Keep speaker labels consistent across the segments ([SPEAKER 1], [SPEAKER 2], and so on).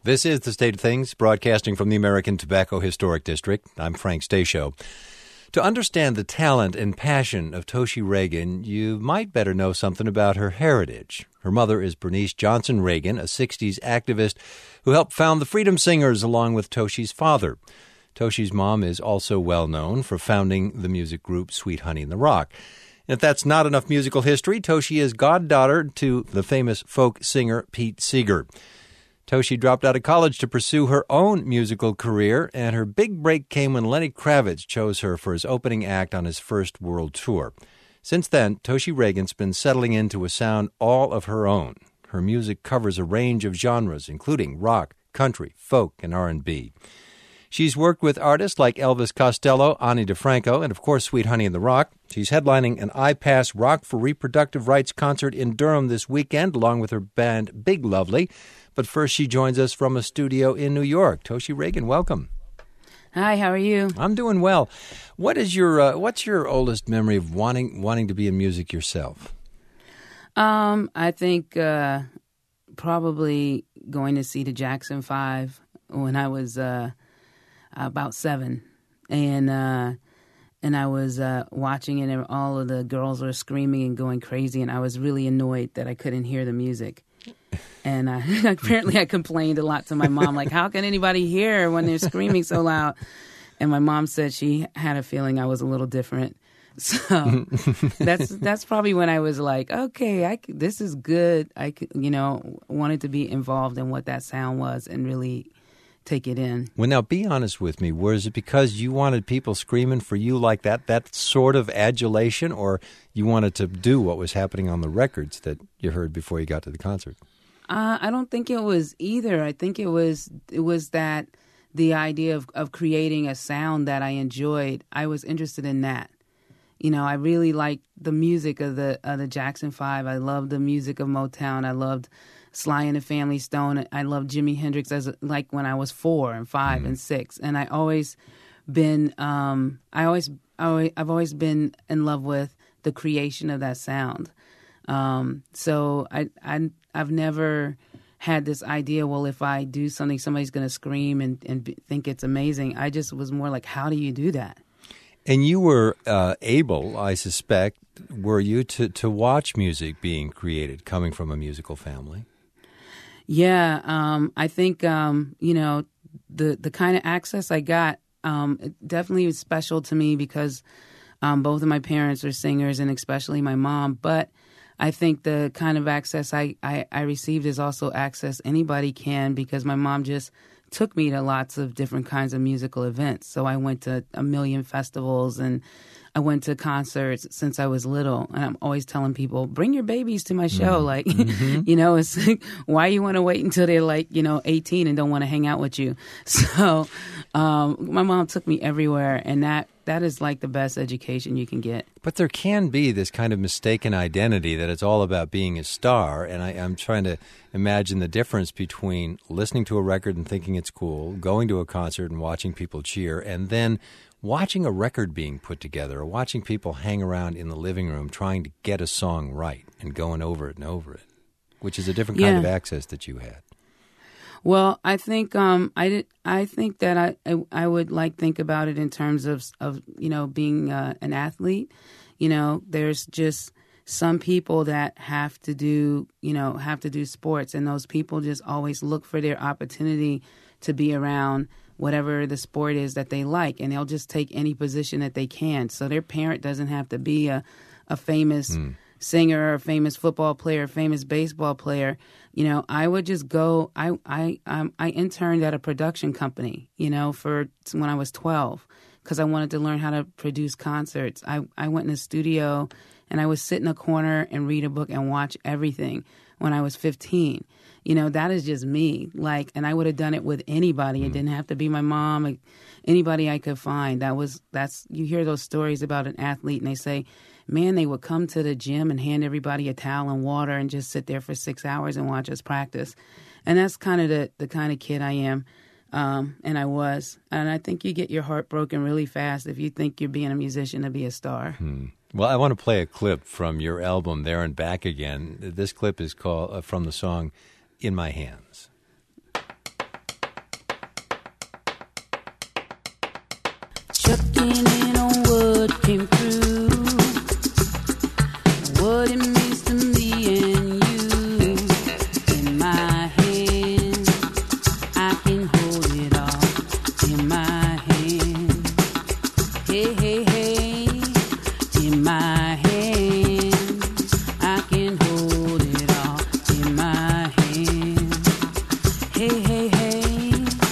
[SPEAKER 1] This is The State of Things, broadcasting from the American Tobacco Historic District. I'm Frank Stasio. To understand the talent and passion of Toshi Reagan, you might better know something about her heritage. Her mother is Bernice Johnson Reagan, a 60s activist who helped found the Freedom Singers along with Toshi's father. Toshi's mom is also well known for founding the music group Sweet Honey in the Rock. And if that's not enough musical history, Toshi is goddaughter to the famous folk singer Pete Seeger. Toshi dropped out of college to pursue her own musical career, and her big break came when Lenny Kravitz chose her for his opening act on his first world tour. Since then, Toshi Reagan's been settling into a sound all of her own. Her music covers a range of genres, including rock, country, folk, and R&B. She's worked with artists like Elvis Costello, Ani DeFranco, and of course Sweet Honey in the Rock. She's headlining an I-PASS Rock for Reproductive Rights concert in Durham this weekend, along with her band Big Lovely. But first, she joins us from a studio in New York. Toshi Reagan, welcome.
[SPEAKER 2] Hi, how are you?
[SPEAKER 1] I'm doing well. What's your oldest memory of wanting to be in music yourself?
[SPEAKER 2] I think probably going to see the Jackson 5 when I was about 7, and I was watching it, and all of the girls were screaming and going crazy, and I was really annoyed that I couldn't hear the music. And apparently I complained a lot to my mom, like, how can anybody hear when they're screaming so loud? And my mom said she had a feeling I was a little different. So that's probably when I was like, okay, this is good. I wanted to be involved in what that sound was and really take it in.
[SPEAKER 1] Well, now, be honest with me. Was it because you wanted people screaming for you like that sort of adulation, or you wanted to do what was happening on the records that you heard before you got to the concert?
[SPEAKER 2] I don't think it was either. I think it was that the idea of creating a sound that I enjoyed. I was interested in that. I really liked the music of the Jackson 5. I loved the music of Motown. I loved Sly and the Family Stone. I loved Jimi Hendrix when I was 4 and 5 and 6. And I've always been in love with the creation of that sound. So I've never had this idea, well, if I do something, somebody's going to scream and think it's amazing. I just was more like, how do you do that?
[SPEAKER 1] And you were able, I suspect, were you, to watch music being created coming from a musical family?
[SPEAKER 2] Yeah, I think, the kind of access I got, it definitely was special to me because both of my parents are singers, and especially my mom. But I think the kind of access I received is also access anybody can, because my mom just took me to lots of different kinds of musical events. So I went to a million festivals, and I went to concerts since I was little. And I'm always telling people, bring your babies to my show. Like, it's like, why you want to wait until they're 18 and don't want to hang out with you? So my mom took me everywhere, and that is like the best education you can get. But
[SPEAKER 1] there can be this kind of mistaken identity that it's all about being a star, and I'm trying to imagine the difference between listening to a record and thinking it's cool, going to a concert and watching people cheer, and then watching a record being put together, or watching people hang around in the living room trying to get a song right and going over it and over it, which is a different kind of access that you had.
[SPEAKER 2] Well, I think I think that I would think about it in terms of being an athlete. There's just some people that have to do sports, and those people just always look for their opportunity to be around whatever the sport is that they like, and they'll just take any position that they can. So their parent doesn't have to be a famous singer, or a famous football player, a famous baseball player. I would just go. I interned at a production company, for when I was 12, because I wanted to learn how to produce concerts. I went in the studio, and I would sit in a corner and read a book and watch everything when I was 15. That is just me. And I would have done it with anybody. It didn't have to be my mom, anybody I could find. You hear those stories about an athlete, and they say, man, they would come to the gym and hand everybody a towel and water and just sit there for 6 hours and watch us practice. And that's kind of the kind of kid I am. And I was. And I think you get your heart broken really fast if you think you're being a musician to be a star.
[SPEAKER 1] Well, I want to play a clip from your album, There and Back Again. This clip is called from the song In My Hands.
[SPEAKER 2] in on what came through, what it means to me and you. In my hand, I can hold it all. In my hand, hey, hey, hey. In my hand, I can hold it all. In my hand, hey, hey, hey.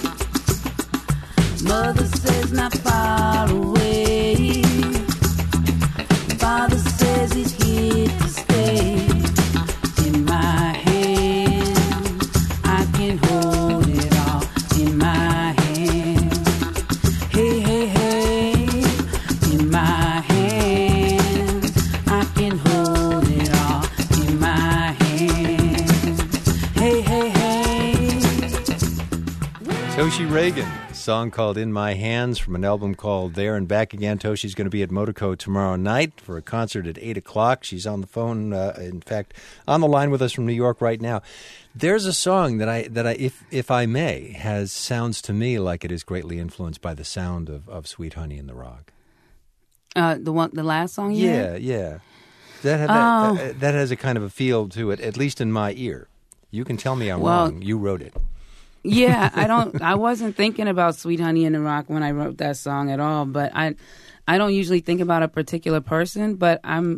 [SPEAKER 2] Mother says not far away. Father says he's here to stay. In my hand, I can hold it all. In my hand, hey, hey, hey. In my hand, I can hold it all. In my hand, hey, hey, hey.
[SPEAKER 1] Toshi Reagan, a song called In My Hands from an album called There and Back Again. Toshi's going to be at Motorco tomorrow night for a concert at 8 o'clock. She's on the phone, in fact, on the line with us from New York right now. There's a song that I, if I may, sounds to me like it is greatly influenced by the sound of Sweet Honey in the Rock.
[SPEAKER 2] The last song you heard?
[SPEAKER 1] Yeah. That has a kind of a feel to it, at least in my ear. You can tell me I'm wrong. You wrote it.
[SPEAKER 2] Yeah, I wasn't thinking about Sweet Honey in the Rock when I wrote that song at all, but I don't usually think about a particular person, but I'm,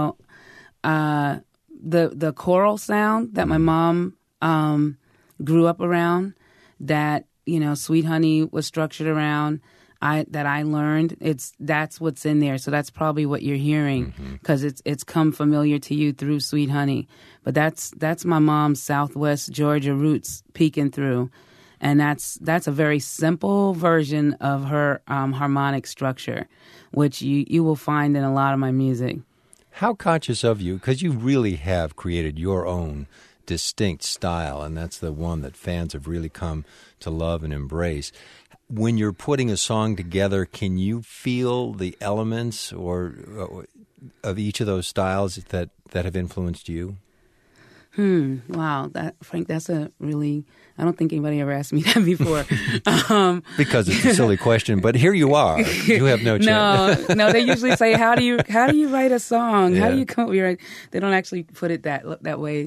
[SPEAKER 2] the choral sound that my mom grew up around, that, Sweet Honey was structured around, that I learned, that's what's in there. So that's probably what you're hearing, because it's come familiar to you through Sweet Honey. But that's my mom's Southwest Georgia roots peeking through, and that's a very simple version of her harmonic structure, which you will find in a lot of my music.
[SPEAKER 1] How conscious of you, because you really have created your own distinct style, and that's the one that fans have really come to love and embrace. When you're putting a song together, can you feel the elements or of each of those styles that have influenced you?
[SPEAKER 2] Wow, Frank, that's a really, I don't think anybody ever asked me that before.
[SPEAKER 1] Because it's a silly question, but here you are. You have no chance.
[SPEAKER 2] No, they usually say, how do you write a song?
[SPEAKER 1] Yeah.
[SPEAKER 2] How do you come? They don't actually put it that way.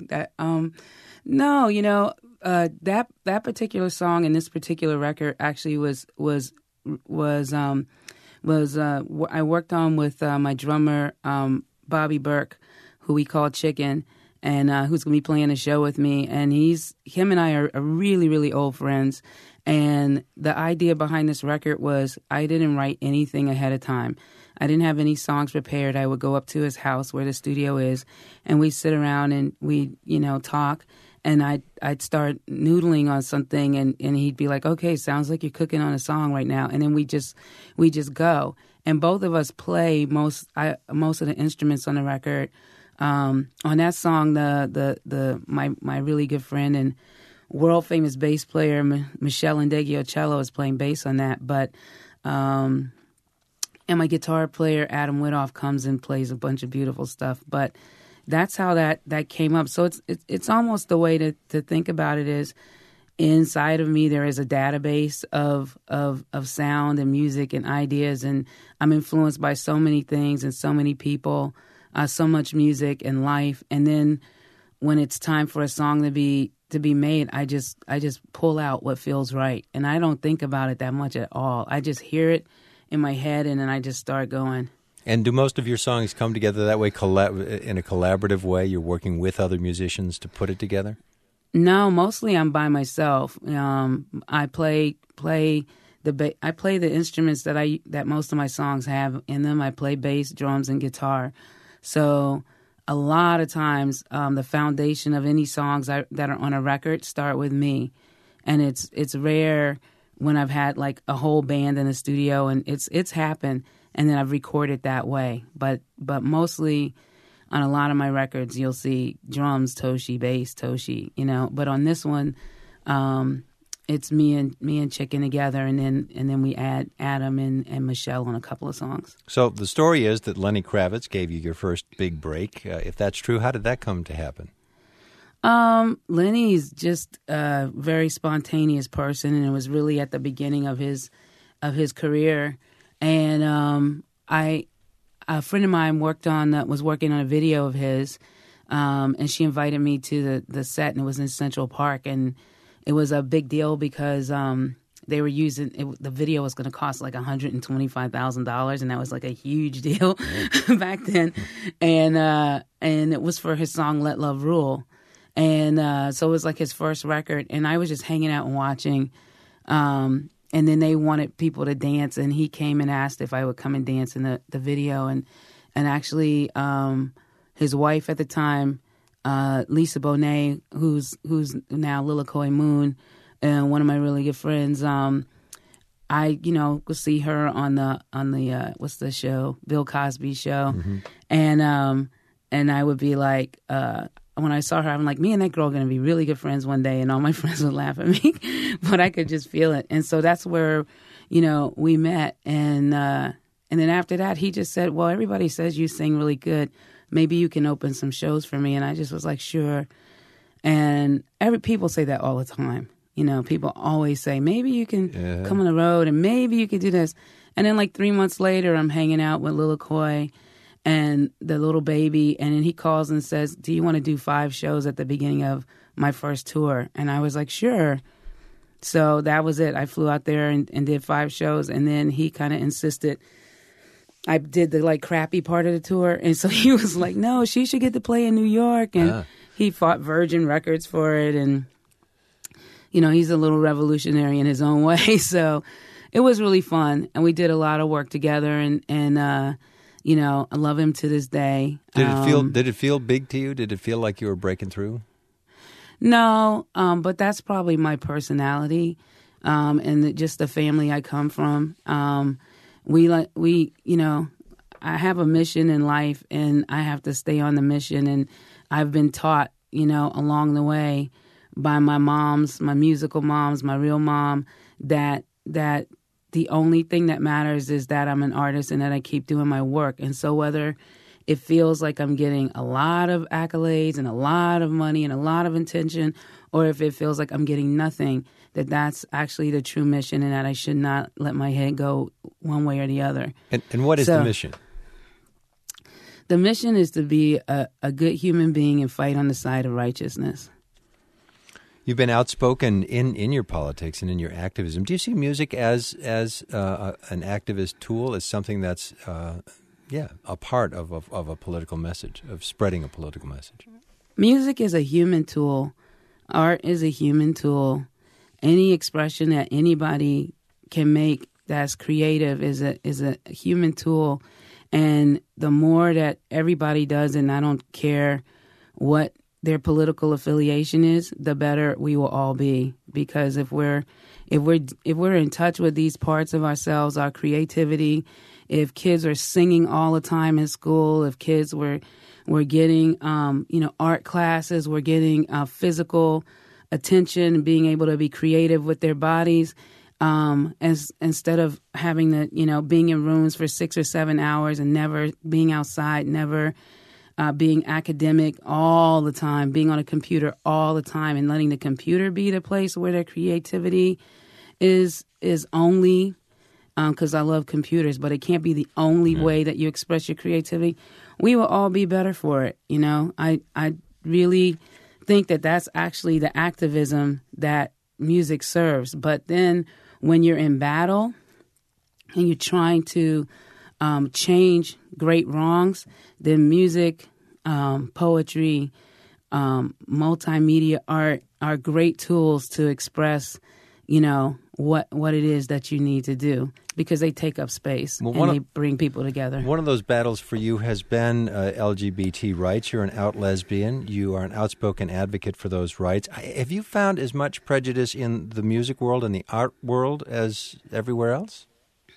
[SPEAKER 2] No, that particular song and this particular record actually was I worked on with my drummer Bobby Burke, who we call Chicken, and who's going to be playing a show with me. And him and I are really, really old friends. And the idea behind this record was I didn't write anything ahead of time. I didn't have any songs prepared. I would go up to his house where the studio is, and we'd sit around and we'd, talk. And I'd start noodling on something, and he'd be like, "Okay, sounds like you're cooking on a song right now." And then we just go. And both of us play most of the instruments on the record. On that song, my really good friend and world famous bass player Michelle Indeggio-Cello is playing bass on that. But and my guitar player Adam Whittoff comes and plays a bunch of beautiful stuff. But that's how that came up. So it's almost the way to think about it is inside of me there is a database of sound and music and ideas, and I'm influenced by so many things and so many people, so much music and life. And then when it's time for a song to be made, I just pull out what feels right, and I don't think about it that much at all. I just hear it in my head, and then I just start going.
[SPEAKER 1] And do most of your songs come together that way, in a collaborative way? You're working with other musicians to put it together?
[SPEAKER 2] No, mostly I'm by myself. I play the instruments that most of my songs have in them. I play bass, drums, and guitar. So a lot of times, the foundation of any songs that are on a record start with me, and it's rare when I've had like a whole band in the studio, and it's happened. And then I've recorded that way. But mostly on a lot of my records, you'll see drums, Toshi, bass, Toshi, But on this one, it's me and Chicken together, and then we add Adam and Michelle on a couple of songs.
[SPEAKER 1] So the story is that Lenny Kravitz gave you your first big break. If that's true, how did that come to happen?
[SPEAKER 2] Lenny's just a very spontaneous person, and it was really at the beginning of his career. And a friend of mine was working on a video of his, and she invited me to the set, and it was in Central Park, and it was a big deal because they were using it, the video was going to cost like $125,000, and that was like a huge deal back then, and it was for his song "Let Love Rule," and so it was like his first record, and I was just hanging out and watching. And then they wanted people to dance, and he came and asked if I would come and dance in the video. And actually, his wife at the time, Lisa Bonet, who's now Lilikoi Moon, and one of my really good friends, I could see her on the what's the show, Bill Cosby show, mm-hmm. And I would be like. When I saw her, I'm like, me and that girl are going to be really good friends one day. And all my friends would laugh at me, but I could just feel it. And so that's where, we met. And then after that, he just said, well, everybody says you sing really good. Maybe you can open some shows for me. And I just was like, sure. And people say that all the time. People always say, maybe you can come on the road and maybe you could do this. And then like 3 months later, I'm hanging out with Lilikoi and the little baby, and then he calls and says, do you want to do 5 shows at the beginning of my first tour? And I was like, sure. So that was it. I flew out there and did 5 shows, and then he kind of insisted I did the like crappy part of the tour, and so he was like, no, she should get to play in New York, and he fought Virgin Records for it, and he's a little revolutionary in his own way, so it was really fun, and we did a lot of work together, and I love him to this day.
[SPEAKER 1] Did it feel big to you? Did it feel like you were breaking through?
[SPEAKER 2] No, but that's probably my personality, and just the family I come from. I have a mission in life, and I have to stay on the mission. And I've been taught, along the way by my moms, my musical moms, my real mom, that the only thing that matters is that I'm an artist and that I keep doing my work. And so whether it feels like I'm getting a lot of accolades and a lot of money and a lot of attention, or if it feels like I'm getting nothing, that's actually the true mission, and that I should not let my head go one way or the other.
[SPEAKER 1] And what is the mission?
[SPEAKER 2] The mission is to be a good human being and fight on the side of righteousness.
[SPEAKER 1] You've been outspoken in your politics and in your activism. Do you see music as an activist tool, as something that's a part of a political message, of spreading a political message?
[SPEAKER 2] Music is a human tool. Art is a human tool. Any expression that anybody can make that's creative is a human tool. And the more that everybody does, and I don't care what their political affiliation is, the better we will all be. Because if we're in touch with these parts of ourselves, our creativity, if kids are singing all the time in school, if kids were getting art classes, we're getting physical attention, being able to be creative with their bodies, instead of having to being in rooms for 6 or 7 hours and never being outside, never being academic all the time, being on a computer all the time, and letting the computer be the place where their creativity is only, because I love computers, but it can't be the only way that you express your creativity. We will all be better for it. I really think that that's actually the activism that music serves. But then when you're in battle and you're trying to change great wrongs, then music, poetry, multimedia art are great tools to express, what it is that you need to do, because they take up space and they bring people together.
[SPEAKER 1] One of those battles for you has been LGBT rights. You're an out lesbian. You are an outspoken advocate for those rights. Have you found as much prejudice in the music world and the art world as everywhere else?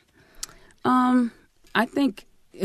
[SPEAKER 2] I think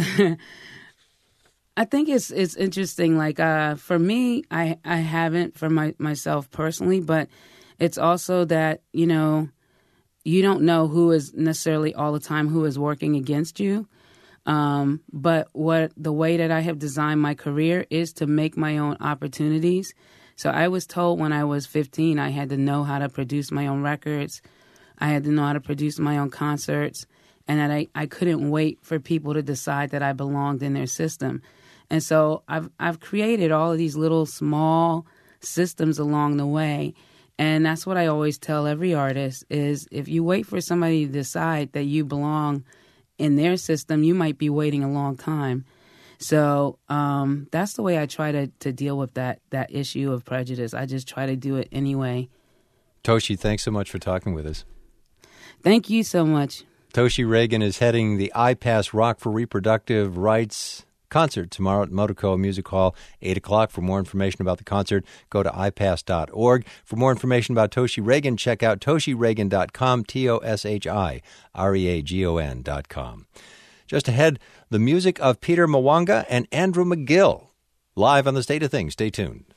[SPEAKER 2] it's interesting. Like for me, I haven't for myself personally, but it's also that you don't know who is necessarily all the time who is working against you. But the way that I have designed my career is to make my own opportunities. So I was told when I was 15, I had to know how to produce my own records. I had to know how to produce my own concerts. and that I couldn't wait for people to decide that I belonged in their system. And so I've created all of these little small systems along the way. And that's what I always tell every artist is if you wait for somebody to decide that you belong in their system, you might be waiting a long time. So that's the way I try to deal with that issue of prejudice. I just try to do it anyway.
[SPEAKER 1] Toshi, thanks so much for talking with us.
[SPEAKER 2] Thank you so much.
[SPEAKER 1] Toshi Reagan is heading the I-PASS Rock for Reproductive Rights concert tomorrow at Motoco Music Hall, 8 o'clock. For more information about the concert, go to ipass.org. For more information about Toshi Reagan, check out toshireagan.com, TOSHIREAGON.com. Just ahead, the music of Peter Mwanga and Andrew McGill, live on The State of Things. Stay tuned.